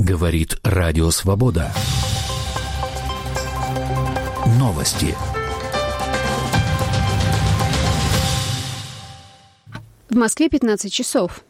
Говорит Радио Свобода. Новости. В Москве 15 часов.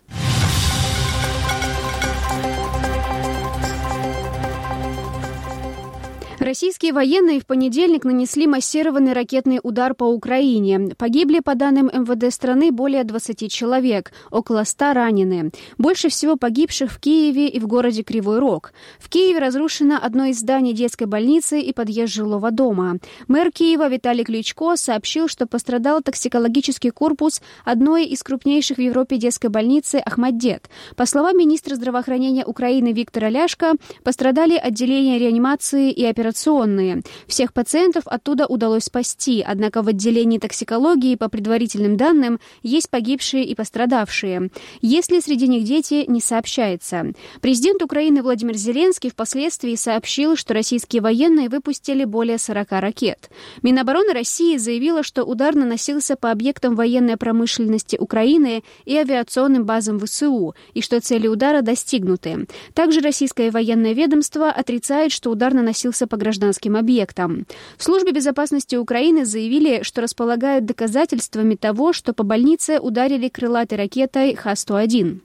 Российские военные в понедельник нанесли массированный ракетный удар по Украине. Погибли, по данным МВД страны, более 20 человек, около 100 ранены. Больше всего погибших в Киеве и в городе Кривой Рог. В Киеве разрушено одно из зданий детской больницы и подъезд жилого дома. Мэр Киева Виталий Кличко сообщил, что пострадал токсикологический корпус одной из крупнейших в Европе детской больницы «Ахмаддет». По словам министра здравоохранения Украины Виктора Ляшка, пострадали отделения реанимации и операционные. Всех пациентов оттуда удалось спасти, однако в отделении токсикологии, по предварительным данным, есть погибшие и пострадавшие. Есть ли среди них дети, не сообщается. Президент Украины Владимир Зеленский впоследствии сообщил, что российские военные выпустили более 40 ракет. Минобороны России заявила, что удар наносился по объектам военной промышленности Украины и авиационным базам ВСУ, и что цели удара достигнуты. Также российское военное ведомство отрицает, что удар наносился по гражданским объектам. В Службе безопасности Украины заявили, что располагают доказательствами того, что по больнице ударили крылатой ракетой Х-101.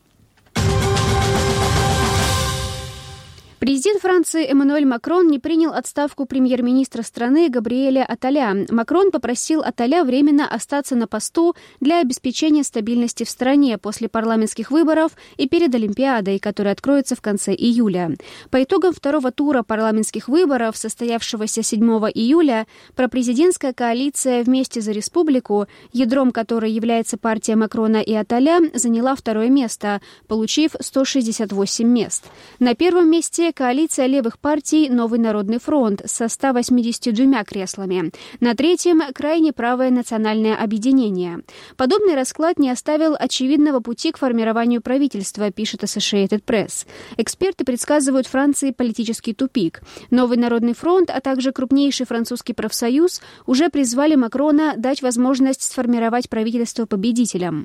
Президент Франции Эммануэль Макрон не принял отставку премьер-министра страны Габриэля Атталя. Макрон попросил Атталя временно остаться на посту для обеспечения стабильности в стране после парламентских выборов и перед Олимпиадой, которая откроется в конце июля. По итогам второго тура парламентских выборов, состоявшегося 7 июля, пропрезидентская коалиция «Вместе за республику», ядром которой является партия Макрона и Атталя, заняла второе место, получив 168 мест. На первом месте коалиция левых партий «Новый народный фронт» со 182 креслами. На третьем – крайне правое национальное объединение. Подобный расклад не оставил очевидного пути к формированию правительства, пишет Associated Press. Эксперты предсказывают Франции политический тупик. «Новый народный фронт», а также крупнейший французский профсоюз уже призвали Макрона дать возможность сформировать правительство победителям.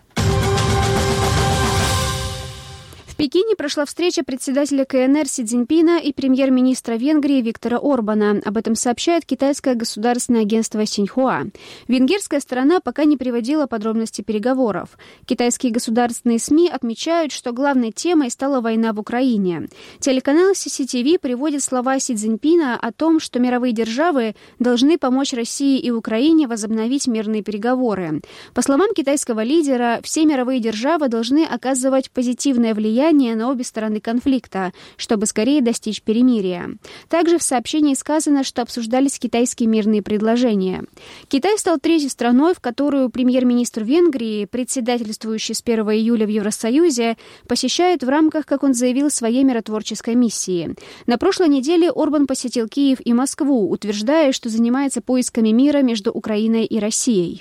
В Пекине прошла встреча председателя КНР Си Цзиньпина и премьер-министра Венгрии Виктора Орбана. Об этом сообщает китайское государственное агентство Синьхуа. Венгерская сторона пока не приводила подробности переговоров. Китайские государственные СМИ отмечают, что главной темой стала война в Украине. Телеканал CCTV приводит слова Си Цзиньпина о том, что мировые державы должны помочь России и Украине возобновить мирные переговоры. По словам китайского лидера, все мировые державы должны оказывать позитивное влияние на обе стороны конфликта, чтобы скорее достичь перемирия. Также в сообщении сказано, что обсуждались китайские мирные предложения. Китай стал третьей страной, в которую премьер-министр Венгрии, председательствующий с 1 июля в Евросоюзе, посещает в рамках, как он заявил, своей миротворческой миссии. На прошлой неделе Орбан посетил Киев и Москву, утверждая, что занимается поисками мира между Украиной и Россией.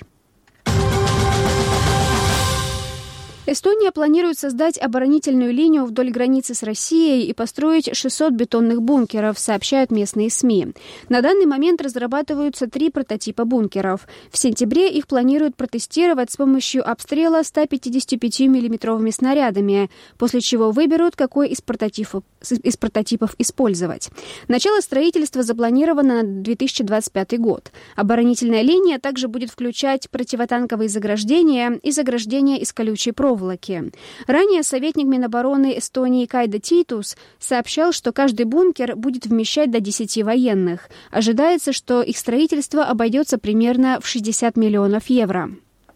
Эстония планирует создать оборонительную линию вдоль границы с Россией и построить 600 бетонных бункеров, сообщают местные СМИ. На данный момент разрабатываются 3 прототипа бункеров. В сентябре их планируют протестировать с помощью обстрела 155 миллиметровыми снарядами, после чего выберут, какой из прототипов использовать. Начало строительства запланировано на 2025 год. Оборонительная линия также будет включать противотанковые заграждения и заграждения из колючей проволоки. Ранее советник Минобороны Эстонии Кайда Титус сообщал, что каждый бункер будет вмещать до 10 военных. Ожидается, что их строительство обойдется примерно в 60 миллионов евро.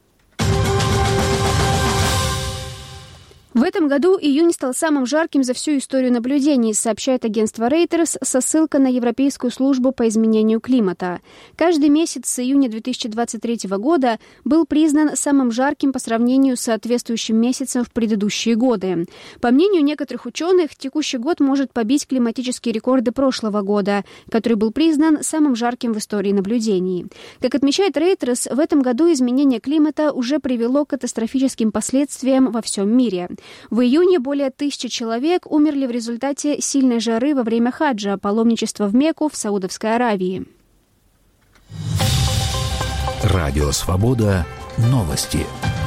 В этом году июнь стал самым жарким за всю историю наблюдений, сообщает агентство Reuters со ссылкой на Европейскую службу по изменению климата. Каждый месяц с июня 2023 года был признан самым жарким по сравнению с соответствующим месяцем в предыдущие годы. По мнению некоторых ученых, текущий год может побить климатические рекорды прошлого года, который был признан самым жарким в истории наблюдений. Как отмечает Reuters, в этом году изменение климата уже привело к катастрофическим последствиям во всем мире. В июне более 1000 человек умерли в результате сильной жары во время хаджа, паломничества в Мекку в Саудовской Аравии. Радио Свобода. Новости.